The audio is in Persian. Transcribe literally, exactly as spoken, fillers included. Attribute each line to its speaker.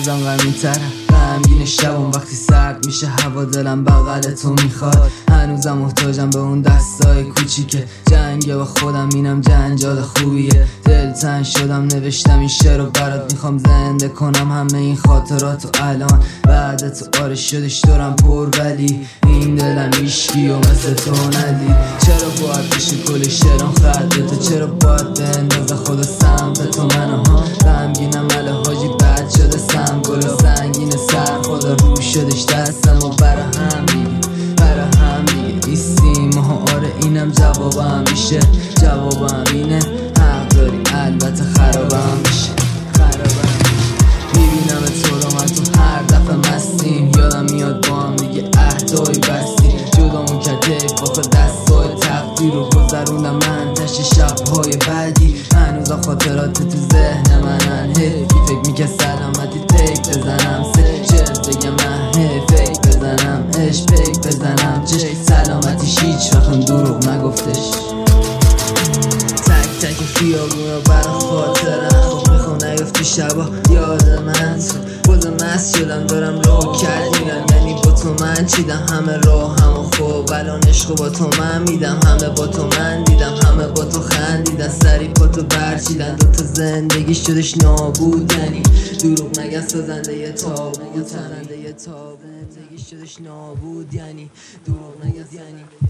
Speaker 1: هنوزم غمین ترم، غمگین شبم وقتی سرد میشه هوا، دلم بغل تو میخواد. هنوزم محتاجم به اون دستای کوچیکه، جنگه با خودم اینم جنجال خوبیه. دلتنگ شدم نوشتم این شعر رو برات، میخوام زنده کنم همه این خاطراتو الان. بعد تو آره شدش دورم پر، ولی این دلم ایشکی و مثل تو ندید. چرا باید بشه کل شعرام خط تو، چرا باید بندازه خدا سمت تو منو ها. غمگینم ولی حاجی بد شده سم، گل سنگین سر خدا رو شدش دستم و برا هم دیگه، برا هم دیگه ایستیم ها. آره اینم جوابم میشه، جوابم اینه حق داری البته خرابم میشه، خرابم میبینم تو رو من تو هر دفعه مستیم، یادم میاد با هم دیگه عهدایی بستیم، جدامون کرده باخه دستای تقدیر رو گذروندم من تش شبهای بعدی. هنوزا خاطرات تو ذهن منن، حیفی فکر میکرد سلامتی پیک بزنم، سه چرت بگم من فیک بزنم، عشق پیک بزنم چش سلامتیش هیچ وقتم دروغ نگفتش. تک تک خیابون برا خاطرم، خب میخوام نیفتی شبا یاد من تو، بازم مست شدم دارم رو کردیم، یعنی با تو من چیدم همه راه همو خوب، الان عشقو با تو من میدم، همه با تو من دیدم، همه با تو خندیدن، سری پا تو برچیدن، دوتا زندگی شدش نابود، یعنی دروغ نگن سازنده یه تابو، ترنده یه تابو، زندگی شدش نابود، یعنی دروغ نگن یعنی